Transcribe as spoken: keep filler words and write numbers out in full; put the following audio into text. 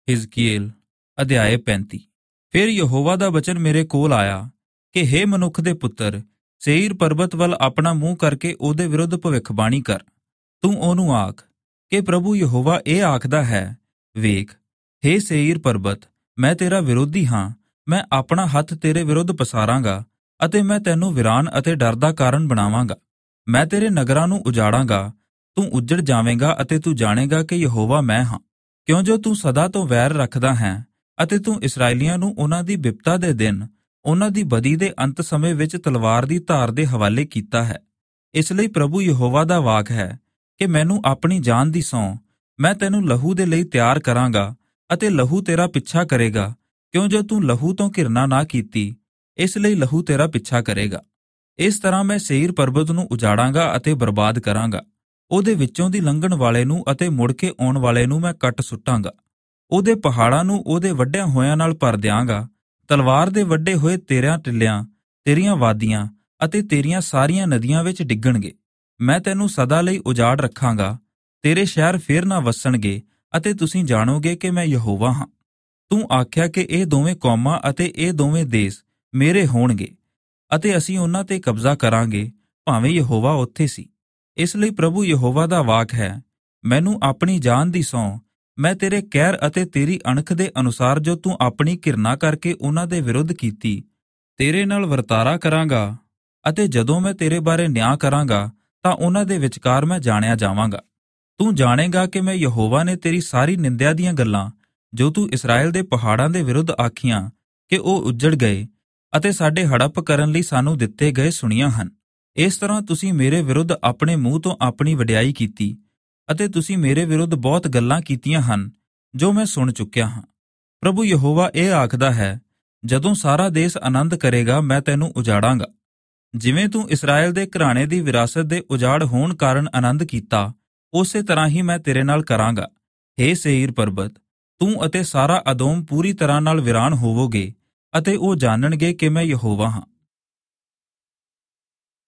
ਹਿਜ਼ਕੀਏਲ ਅਧਿਆਇ ਪੈਂਤੀ। ਫਿਰ ਯਹੋਵਾ ਦਾ ਬਚਨ ਮੇਰੇ ਕੋਲ ਆਇਆ ਕਿ ਹੇ ਮਨੁੱਖ ਦੇ ਪੁੱਤਰ, ਸੇਈਰ ਪਰਬਤ ਵੱਲ ਆਪਣਾ ਮੂੰਹ ਕਰਕੇ ਉਹਦੇ ਵਿਰੁੱਧ ਭਵਿੱਖਬਾਣੀ ਕਰ। ਤੂੰ ਉਹਨੂੰ ਆਖ ਕਿ ਪ੍ਰਭੂ ਯਹੋਵਾ ਇਹ ਆਖਦਾ ਹੈ, ਵੇਖ, ਹੇ ਸੇਈਰ ਪਰਬਤ, ਮੈਂ ਤੇਰਾ ਵਿਰੋਧੀ ਹਾਂ। ਮੈਂ ਆਪਣਾ ਹੱਥ ਤੇਰੇ ਵਿਰੁੱਧ ਪਸਾਰਾਂਗਾ ਅਤੇ ਮੈਂ ਤੈਨੂੰ ਵਿਰਾਨ ਅਤੇ ਡਰ ਦਾ ਕਾਰਨ ਬਣਾਵਾਂਗਾ। ਮੈਂ ਤੇਰੇ ਨਗਰਾਂ ਨੂੰ ਉਜਾੜਾਂਗਾ, ਤੂੰ ਉੱਜੜ ਜਾਵੇਂਗਾ ਅਤੇ ਤੂੰ ਜਾਣੇਗਾ ਕਿ ਯਹੋਵਾ ਮੈਂ ਹਾਂ। ਕਿਉਂ ਜੋ ਤੂੰ ਸਦਾ ਤੋਂ ਵੈਰ ਰੱਖਦਾ ਹੈ ਅਤੇ ਤੂੰ ਇਸਰਾਏਲੀਆਂ ਨੂੰ ਉਹਨਾਂ ਦੀ ਬਿਪਤਾ ਦੇ ਦਿਨ, ਉਹਨਾਂ ਦੀ ਬਦੀ ਦੇ ਅੰਤ ਸਮੇਂ ਵਿੱਚ ਤਲਵਾਰ ਦੀ ਧਾਰ ਦੇ ਹਵਾਲੇ ਕੀਤਾ ਹੈ। ਇਸ ਲਈ ਪ੍ਰਭੂ ਯਹੋਵਾ ਦਾ ਵਾਕ ਹੈ ਕਿ ਮੈਨੂੰ ਆਪਣੀ ਜਾਨ ਦੀ ਸਹੁੰ, ਮੈਂ ਤੈਨੂੰ ਲਹੂ ਦੇ ਲਈ ਤਿਆਰ ਕਰਾਂਗਾ ਅਤੇ ਲਹੂ ਤੇਰਾ ਪਿੱਛਾ ਕਰੇਗਾ। ਕਿਉਂ ਜੋ ਤੂੰ ਲਹੂ ਤੋਂ ਘਿਰਨਾ ਨਾ ਕੀਤੀ, ਇਸ ਲਈ ਲਹੂ ਤੇਰਾ ਪਿੱਛਾ ਕਰੇਗਾ। ਇਸ ਤਰ੍ਹਾਂ ਮੈਂ ਸੇਈਰ ਪਰਬਤ ਨੂੰ ਉਜਾੜਾਂਗਾ ਅਤੇ ਬਰਬਾਦ ਕਰਾਂਗਾ। ਉਹਦੇ ਵਿੱਚੋਂ ਦੀ ਲੰਘਣ ਵਾਲੇ ਨੂੰ ਅਤੇ ਮੁੜ ਕੇ ਆਉਣ ਵਾਲੇ ਨੂੰ ਮੈਂ ਕੱਟ ਸੁੱਟਾਂਗਾ। ਉਹਦੇ ਪਹਾੜਾਂ ਨੂੰ ਉਹਦੇ ਵੱਢਿਆਂ ਹੋਇਆਂ ਨਾਲ ਭਰ ਦਿਆਂਗਾ। ਤਲਵਾਰ ਦੇ ਵੱਢੇ ਹੋਏ ਤੇਰਿਆਂ ਟਿੱਲਿਆਂ, ਤੇਰੀਆਂ ਵਾਦੀਆਂ ਅਤੇ ਤੇਰੀਆਂ ਸਾਰੀਆਂ ਨਦੀਆਂ ਵਿੱਚ ਡਿੱਗਣਗੇ। ਮੈਂ ਤੈਨੂੰ ਸਦਾ ਲਈ ਉਜਾੜ ਰੱਖਾਂਗਾ। ਤੇਰੇ ਸ਼ਹਿਰ ਫੇਰ ਨਾ ਵਸਣਗੇ ਅਤੇ ਤੁਸੀਂ ਜਾਣੋਗੇ ਕਿ ਮੈਂ ਯਹੋਵਾ ਹਾਂ। ਤੂੰ ਆਖਿਆ ਕਿ ਇਹ ਦੋਵੇਂ ਕੌਮਾਂ ਅਤੇ ਇਹ ਦੋਵੇਂ ਦੇਸ਼ ਮੇਰੇ ਹੋਣਗੇ ਅਤੇ ਅਸੀਂ ਉਹਨਾਂ ਤੇ ਕਬਜ਼ਾ ਕਰਾਂਗੇ, ਭਾਵੇਂ ਯਹੋਵਾ ਉੱਥੇ ਸੀ। ਇਸ ਲਈ ਪ੍ਰਭੂ ਯਹੋਵਾ ਦਾ ਵਾਕ ਹੈ, ਮੈਨੂੰ ਆਪਣੀ ਜਾਨ ਦੀ ਸਹੁੰ, ਮੈਂ ਤੇਰੇ ਕਹਿਰ ਅਤੇ ਤੇਰੀ ਅਣਖ ਦੇ ਅਨੁਸਾਰ ਜੋ ਤੂੰ ਆਪਣੀ ਘਿਰਨਾ ਕਰਕੇ ਉਹਨਾਂ ਦੇ ਵਿਰੁੱਧ ਕੀਤੀ, ਤੇਰੇ ਨਾਲ ਵਰਤਾਰਾ ਕਰਾਂਗਾ ਅਤੇ ਜਦੋਂ ਮੈਂ ਤੇਰੇ ਬਾਰੇ ਨਿਆਂ ਕਰਾਂਗਾ ਤਾਂ ਉਹਨਾਂ ਦੇ ਵਿਚਕਾਰ ਮੈਂ ਜਾਣਿਆ ਜਾਵਾਂਗਾ। ਤੂੰ ਜਾਣੇਗਾ ਕਿ ਮੈਂ ਯਹੋਵਾ ਨੇ ਤੇਰੀ ਸਾਰੀ ਨਿੰਦਿਆ ਦੀਆਂ ਗੱਲਾਂ ਜੋ ਤੂੰ ਇਸਰਾਏਲ ਦੇ ਪਹਾੜਾਂ ਦੇ ਵਿਰੁੱਧ ਆਖੀਆਂ ਕਿ ਉਹ ਉੱਜੜ ਗਏ ਅਤੇ ਸਾਡੇ ਹੜੱਪ ਕਰਨ ਲਈ ਸਾਨੂੰ ਦਿੱਤੇ ਗਏ ਸੁਣੀਆਂ ਹਨ। ਇਸ ਤਰ੍ਹਾਂ ਤੁਸੀਂ ਮੇਰੇ ਵਿਰੁੱਧ ਆਪਣੇ ਮੂੰਹ ਤੋਂ ਆਪਣੀ ਵਡਿਆਈ ਕੀਤੀ ਅਤੇ ਤੁਸੀਂ ਮੇਰੇ ਵਿਰੁੱਧ ਬਹੁਤ ਗੱਲਾਂ ਕੀਤੀਆਂ ਹਨ ਜੋ ਮੈਂ ਸੁਣ ਚੁੱਕਿਆ ਹਾਂ। ਪ੍ਰਭੂ ਯਹੋਵਾ ਇਹ ਆਖਦਾ ਹੈ, ਜਦੋਂ ਸਾਰਾ ਦੇਸ਼ ਆਨੰਦ ਕਰੇਗਾ ਮੈਂ ਤੈਨੂੰ ਉਜਾੜਾਂਗਾ। ਜਿਵੇਂ ਤੂੰ ਇਸਰਾਏਲ ਦੇ ਘਰਾਣੇ ਦੀ ਵਿਰਾਸਤ ਦੇ ਉਜਾੜ ਹੋਣ ਕਾਰਨ ਆਨੰਦ ਕੀਤਾ, ਉਸੇ ਤਰ੍ਹਾਂ ਹੀ ਮੈਂ ਤੇਰੇ ਨਾਲ ਕਰਾਂਗਾ। ਹੇ ਸੇਈਰ ਪਰਬਤ, ਤੂੰ ਅਤੇ ਸਾਰਾ ਅਦੋਮ ਪੂਰੀ ਤਰ੍ਹਾਂ ਨਾਲ ਵਿਰਾਨ ਹੋਵੋਗੇ ਅਤੇ ਉਹ ਜਾਣਨਗੇ ਕਿ ਮੈਂ ਯਹੋਵਾ ਹਾਂ।